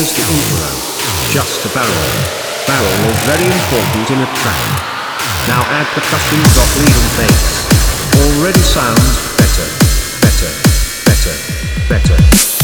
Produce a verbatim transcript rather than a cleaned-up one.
is the intro. Just a barrel. Barrel is very important in a track. Now add percussion drop lead and bass. Already sounds better, better, better, better.